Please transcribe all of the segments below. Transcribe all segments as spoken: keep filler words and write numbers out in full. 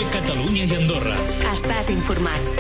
COPE Catalunya i Andorra. Estàs informat.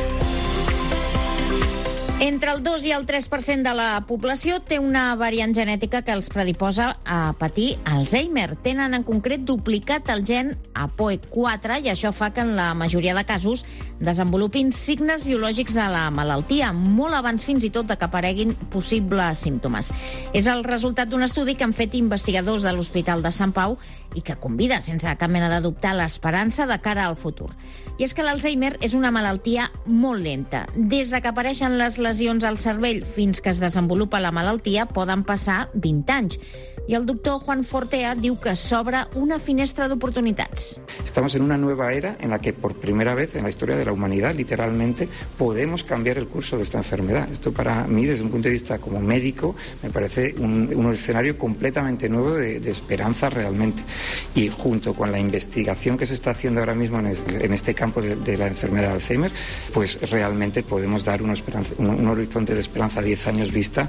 Entre el dos i el tres per cent de la població té una variant genètica que els predisposa a patir Alzheimer. Tenen en concret duplicat el gen A P O E quatre i això fa que en la majoria de casos desenvolupin signes biològics de la malaltia, molt abans fins i tot de que apareguin possibles símptomes. És el resultat d'un estudi que han fet investigadors de l'Hospital de Sant Pau i que convida, sense cap mena de dubte, l'esperança de cara al futur. I és que l'Alzheimer és una malaltia molt lenta. Des de que apareixen les lesions al cervell fins que es desenvolupa la malaltia poden passar vint anys. Y el doctor Juan Fortea diu que s'obre una finestra de oportunidades. Estamos en una nueva era en la que por primera vez en la historia de la humanidad, literalmente, podemos cambiar el curso de esta enfermedad. Esto para mí, desde un punto de vista como médico, me parece un, un escenario completamente nuevo de, de esperanza realmente. Y junto con la investigación que se está haciendo ahora mismo en, es, en este campo de, de la enfermedad de Alzheimer, pues realmente podemos dar una esperanza, un, un horizonte de esperanza a diez años vista.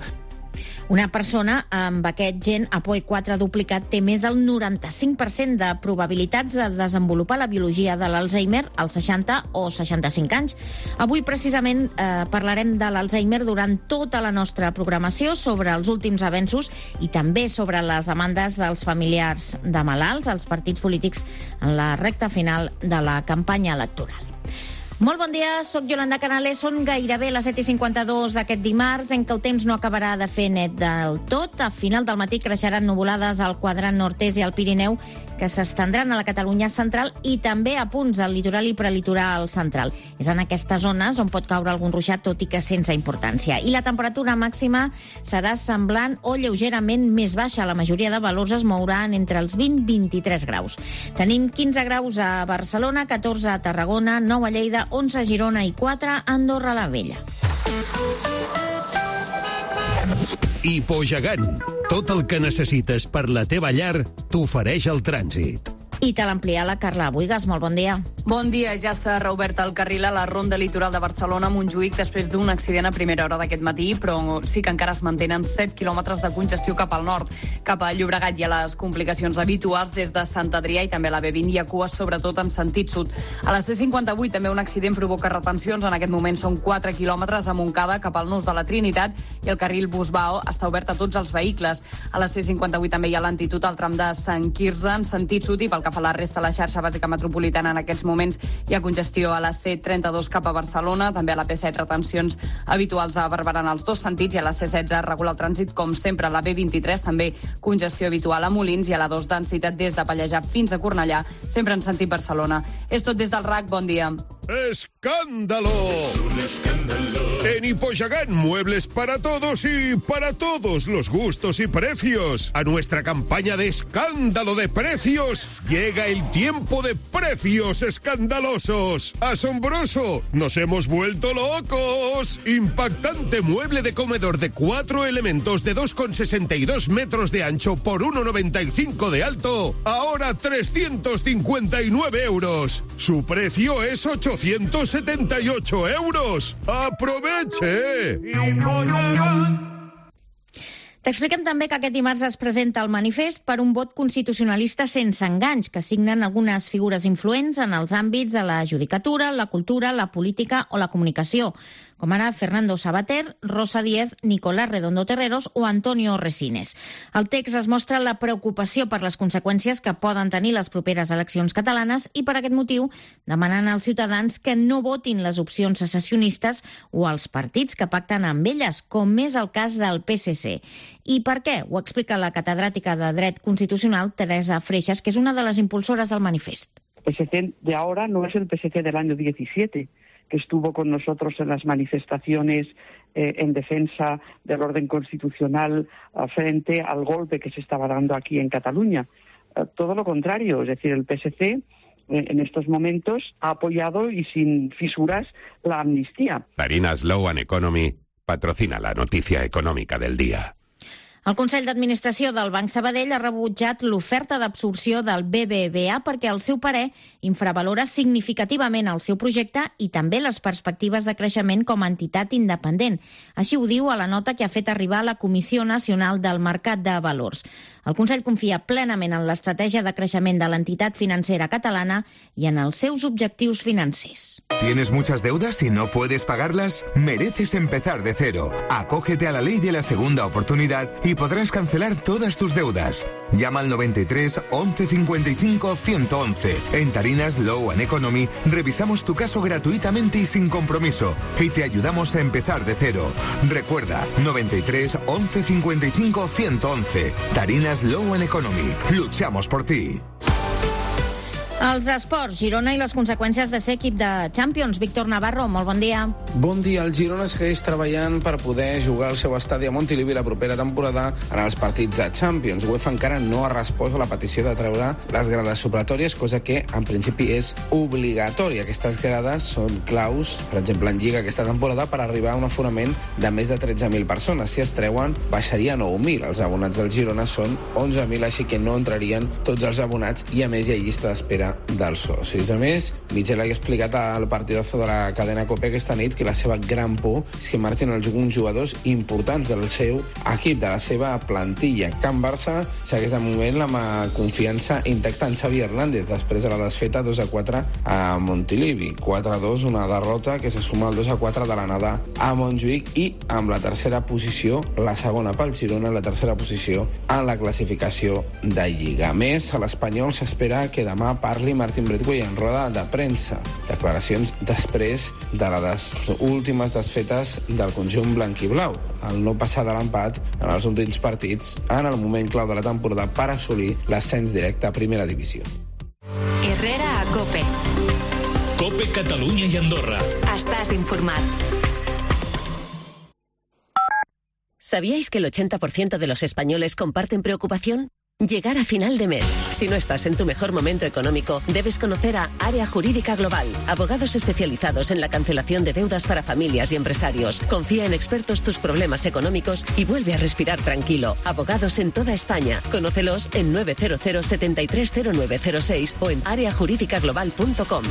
Una persona amb aquest gen A P O E quatre duplicat té més del noranta-cinc per cent de probabilitats de desenvolupar la biologia de l'Alzheimer als seixanta o seixanta-cinc anys. Avui, precisament, eh, parlarem de l'Alzheimer durant tota la nostra programació, sobre els últims avenços i també sobre les demandes dels familiars de malalts, als partits polítics en la recta final de la campanya electoral. Molt bon dia, soc Yolanda Canales. Són gairebé les set i cinquanta-dos d'aquest dimarts, en què el temps no acabarà de fer net del tot. A final del matí creixeran nuvolades al quadrant nord-est i al Pirineu, que s'estendran a la Catalunya central i també a punts al litoral i prelitoral central. És en aquestes zones on pot caure algun ruixat, tot i que sense importància. I la temperatura màxima serà semblant o lleugerament més baixa. La majoria de valors es mouran entre els vint i vint-i-tres graus. Tenim quinze graus a Barcelona, catorze a Tarragona, nou a Lleida, onze a Girona i quatre a Andorra la Vella. Hipogegant. Tot el que necessites per la teva llar t'ofereix el trànsit. I te l'amplia la Carla Buigas. Molt bon dia. Bon dia. Ja s'ha reobert el carril a la ronda litoral de Barcelona a Montjuïc després d'un accident a primera hora d'aquest matí, però sí que encara es mantenen set quilòmetres de congestió cap al nord. Cap a Llobregat hi ha les complicacions habituals des de Sant Adrià i també a la B vint hi ha cues, sobretot en sentit sud. A la C cinquanta-vuit també un accident provoca retencions. En aquest moment són quatre quilòmetres a Montcada cap al nus de la Trinitat i el carril Busbao està obert a tots els vehicles. A la C cinquanta-vuit també hi ha lentitud al tram de Sant Quirze en sentit sud i pel que fa a la resta de la xarxa bàsica metropolitana en aquests moments hi ha congestió a la C trenta-dos cap a Barcelona, també a la P set retencions habituals a Barberà en els dos sentits i a la C setze regula el trànsit com sempre. A la B vint-i-tres també congestió habitual a Molins i a la dos densitat des de Pallejà fins a Cornellà, sempre en sentit Barcelona. És tot des del R A C, bon dia. ¡Escándalo! Un escándalo. En Hipogegant, muebles para todos y para todos los gustos y precios. A nuestra campaña de escándalo de precios llega el tiempo de precios escandalosos. ¡Asombroso! ¡Nos hemos vuelto locos! Impactante mueble de comedor de cuatro elementos de dos coma sesenta y dos metros de ancho por uno coma noventa y cinco de alto. Ahora trescientos cincuenta y nueve euros. Su precio es ochocientos setenta y ocho euros. ¡Aproveche! T'expliquem també que aquest dimarts es presenta el manifest per un vot constitucionalista sense enganys, que signen algunes figures influents en els àmbits de la judicatura, la cultura, la política o la comunicació, com ara Fernando Sabater, Rosa Díez, Nicolás Redondo Terreros o Antonio Resines. Al text es mostra la preocupació per les conseqüències que poden tenir les properes eleccions catalanes i per aquest motiu demanen als ciutadans que no votin les opcions secessionistes o els partits que pacten amb elles, com és el cas del P S C. I per què? Ho explica la catedràtica de Dret Constitucional, Teresa Freixas, que és una de les impulsores del manifest. El P S C de ahora no es el P S C del año diecisiete, que estuvo con nosotros en las manifestaciones eh, en defensa del orden constitucional uh, frente al golpe que se estaba dando aquí en Cataluña. Uh, todo lo contrario, es decir, el P S C eh, en estos momentos ha apoyado y sin fisuras la amnistía. Farina Slow and Economy patrocina la noticia económica del día. El Consell d'Administració del Banc Sabadell ha rebutjat l'oferta d'absorció del B B V A perquè, al seu parer, infravalora significativament el seu projecte i també les perspectives de creixement com a entitat independent. Així ho diu a la nota que ha fet arribar a la Comissió Nacional del Mercat de Valors. El Consell confia plenament en l'estratègia de creixement de l'entitat financera catalana i en els seus objectius financers. ¿Tienes muchas deudas y no puedes pagarlas? Mereces empezar de cero. Acógete a la ley de la segunda oportunidad y podrás cancelar todas tus deudas. Llama al noventa y tres, once cincuenta y cinco, ciento once. En Tarinas Law and Economy revisamos tu caso gratuitamente y sin compromiso y te ayudamos a empezar de cero. Recuerda, noventa y tres, once cincuenta y cinco, ciento once. Tarinas Law and Economy. Luchamos por ti. Els esports, Girona i les conseqüències de ser equip de Champions. Víctor Navarro, molt bon dia. Bon dia. El Girona segueix treballant per poder jugar al seu estadi a Montilivi la propera temporada en els partits de Champions. UEFA encara no ha respost a la petició de treure les grades supletòries, cosa que en principi és obligatòria. Aquestes grades són claus, per exemple, en Lliga aquesta temporada, per arribar a un aforament de més de tretze mil persones. Si es treuen, baixaria a nou mil. Els abonats del Girona són onze mil, així que no entrarien tots els abonats i, a més, hi ha llista d'espera dels socis. A més, Michel ha explicat al partidazo de la cadena COPE aquesta nit que la seva gran por és que marxin alguns jugadors importants del seu equip, de la seva plantilla. Can Barça segueix de moment la confiança intacta en Xavi Hernández després de la desfeta dos a quatre a Montilivi. quatre a dos, una derrota que se suma al dos a quatre de l'anada a Montjuïc i amb la tercera posició, la segona pel Girona, la tercera posició en la classificació de Lliga. A més, a l'Espanyol s'espera que demà parli Martín Bradway en roda de premsa. Declaracions després de les últimes desfetes del conjunt blanquiblau. El no passar de l'empat en els últims partits en el moment clau de la temporada per assolir l'ascens directe a primera divisió. Herrera a COPE. COPE Catalunya i Andorra. Estás informat. ¿Sabíais que el ochenta por ciento de los españoles comparten preocupación? Llegar a final de mes. Si no estás en tu mejor momento económico, debes conocer a Área Jurídica Global, abogados especializados en la cancelación de deudas para familias y empresarios. Confía en expertos tus problemas económicos y vuelve a respirar tranquilo. Abogados en toda España. Conócelos en nueve cero cero, setenta y tres cero nueve cero seis o en área jurídica global punto com.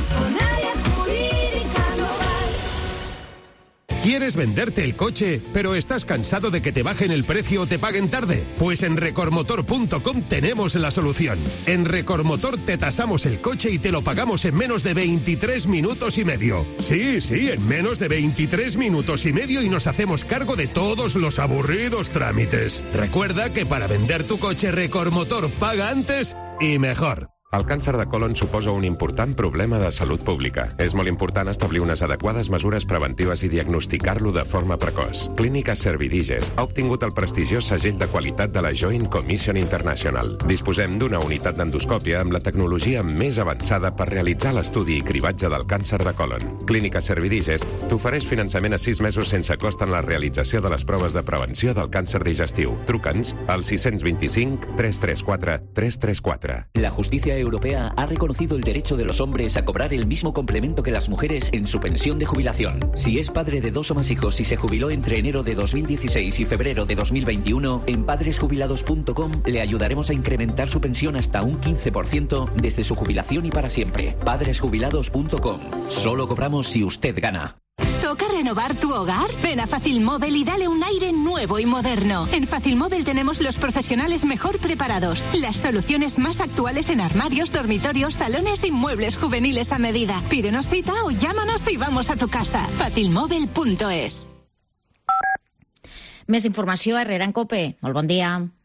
¿Quieres venderte el coche, pero estás cansado de que te bajen el precio o te paguen tarde? Pues en recormotor punto com tenemos la solución. En Recormotor te tasamos el coche y te lo pagamos en menos de veintitrés minutos y medio. Sí, sí, en menos de veintitrés minutos y medio y nos hacemos cargo de todos los aburridos trámites. Recuerda que para vender tu coche Recormotor paga antes y mejor. El càncer de colon suposa un important problema de salut pública. És molt important establir unes adequades mesures preventives i diagnosticar-lo de forma precoç. Clínica Servidigest ha obtingut el prestigiós segell de qualitat de la Joint Commission International. Disposem d'una unitat d'endoscòpia amb la tecnologia més avançada per realitzar l'estudi i cribatge del càncer de colon. Clínica Servidigest t'ofereix finançament a sis mesos sense cost en la realització de les proves de prevenció del càncer digestiu. Truca'ns al sis dos cinc, tres tres quatre, tres tres quatre. La justicia Europea ha reconocido el derecho de los hombres a cobrar el mismo complemento que las mujeres en su pensión de jubilación. Si es padre de dos o más hijos y se jubiló entre enero de dos mil dieciséis y febrero de dos mil veintiuno, en padres jubilados punto com le ayudaremos a incrementar su pensión hasta un quince por ciento desde su jubilación y para siempre. padres jubilados punto com. Solo cobramos si usted gana. ¿Toca renovar tu hogar? Ven a Facilmóvil y dale un aire nuevo y moderno. En Facilmóvil tenemos los profesionales mejor preparados, las soluciones más actuales en armarios, dormitorios, salones y muebles juveniles a medida. Pídenos cita o llámanos y vamos a tu casa. Facilmóvil punto es. Més informació a Herrera en COPE. Molt bon dia.